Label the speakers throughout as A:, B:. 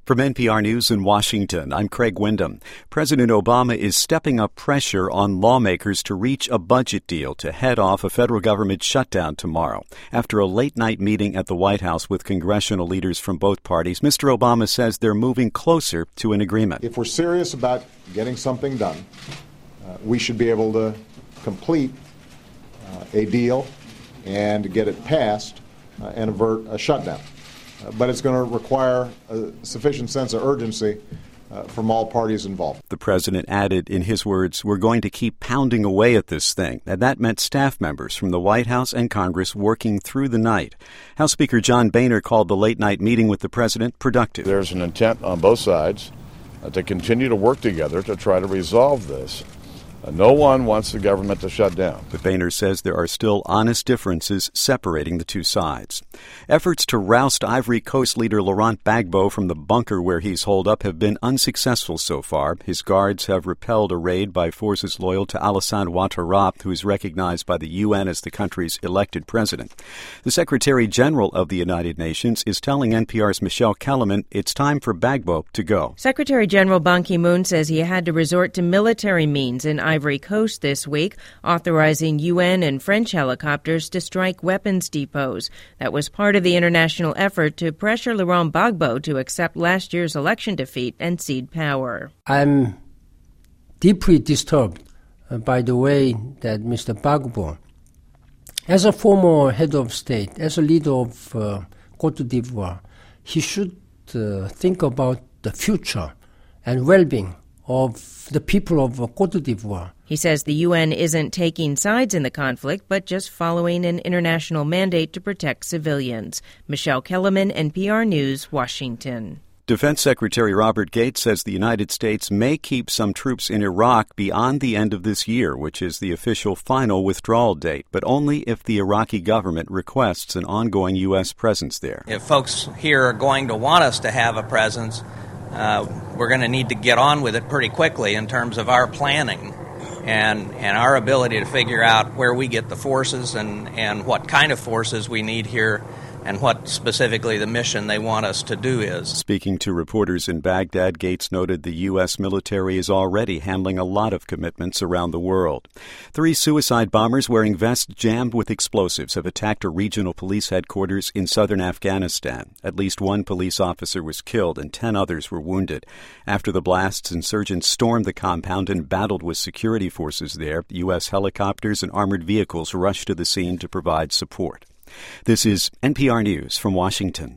A: From NPR News in Washington, I'm Craig Windham. President Obama is stepping up pressure on lawmakers to reach a budget deal to head off a federal government shutdown tomorrow. After a late-night meeting at the White House with congressional leaders from both parties, Mr. Obama says they're moving closer to an agreement.
B: If we're serious about getting something done, we should be able to complete a deal and get it passed and avert a shutdown. But it's going to require a sufficient sense of urgency from all parties involved.
A: The president added, in his words, "We're going to keep pounding away at this thing." And that meant staff members from the White House and Congress working through the night. House Speaker John Boehner called the late-night meeting with the president productive.
C: There's an intent on both sides to continue to work together to try to resolve this. No one wants the government to shut down.
A: But Boehner says there are still honest differences separating the two sides. Efforts to roust Ivory Coast leader Laurent Gbagbo from the bunker where he's holed up have been unsuccessful so far. His guards have repelled a raid by forces loyal to Alassane Ouattara, who is recognized by the UN as the country's elected president. The Secretary General of the United Nations is telling NPR's Michelle Kellerman it's time for Gbagbo to go.
D: Secretary General Ban Ki-moon says he had to resort to military means in Ivory Coast this week, authorizing UN and French helicopters to strike weapons depots. That was part of the international effort to pressure Laurent Gbagbo to accept last year's election defeat and cede power.
E: I'm deeply disturbed by the way that Mr. Gbagbo, as a former head of state, as a leader of Côte d'Ivoire, he should think about the future and well-being of the people of Côte d'Ivoire.
D: He says the UN isn't taking sides in the conflict, but just following an international mandate to protect civilians. Michelle Kellerman, NPR News, Washington.
A: Defense Secretary Robert Gates says the United States may keep some troops in Iraq beyond the end of this year, which is the official final withdrawal date, but only if the Iraqi government requests an ongoing U.S. presence there.
F: If folks here are going to want us to have a presence, we're going to need to get on with it pretty quickly in terms of our planning and our ability to figure out where we get the forces and what kind of forces we need here and what specifically the mission they want us to do is.
A: Speaking to reporters in Baghdad, Gates noted the U.S. military is already handling a lot of commitments around the world. 3 suicide bombers wearing vests jammed with explosives have attacked a regional police headquarters in southern Afghanistan. At least 1 police officer was killed and 10 others were wounded. After the blasts, insurgents stormed the compound and battled with security forces there. U.S. helicopters and armored vehicles rushed to the scene to provide support. This is NPR News from Washington.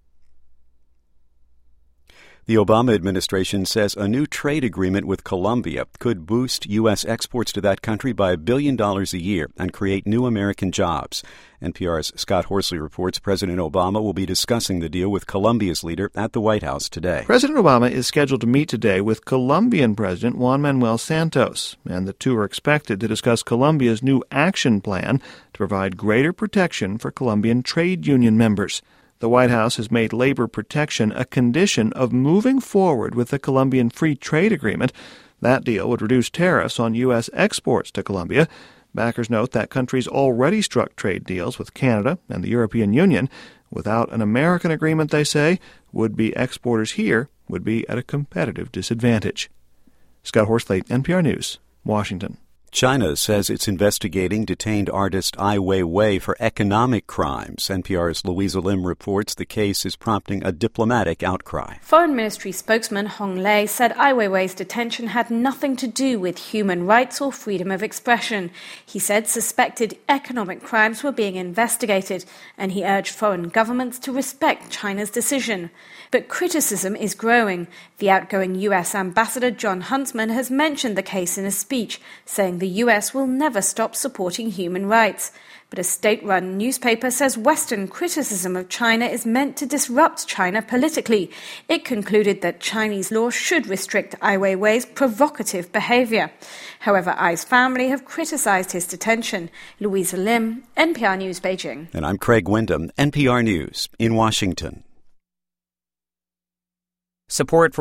A: The Obama administration says a new trade agreement with Colombia could boost U.S. exports to that country by $1 billion a year and create new American jobs. NPR's Scott Horsley reports President Obama will be discussing the deal with Colombia's leader at the White House today.
G: President Obama is scheduled to meet today with Colombian President Juan Manuel Santos, and the two are expected to discuss Colombia's new action plan to provide greater protection for Colombian trade union members. The White House has made labor protection a condition of moving forward with the Colombian Free Trade Agreement. That deal would reduce tariffs on U.S. exports to Colombia. Backers note that countries already struck trade deals with Canada and the European Union. Without an American agreement, they say, would-be exporters here would be at a competitive disadvantage. Scott Horsley, NPR News, Washington.
A: China says it's investigating detained artist Ai Weiwei for economic crimes. NPR's Louisa Lim reports the case is prompting a diplomatic outcry.
H: Foreign Ministry spokesman Hong Lei said Ai Weiwei's detention had nothing to do with human rights or freedom of expression. He said suspected economic crimes were being investigated, and he urged foreign governments to respect China's decision. But criticism is growing. The outgoing U.S. Ambassador John Huntsman has mentioned the case in a speech, saying the U.S. will never stop supporting human rights. But a state-run newspaper says Western criticism of China is meant to disrupt China politically. It concluded that Chinese law should restrict Ai Weiwei's provocative behavior. However, Ai's family have criticized his detention. Louisa Lim, NPR News, Beijing.
A: And I'm Craig Windham, NPR News in Washington.
I: Support for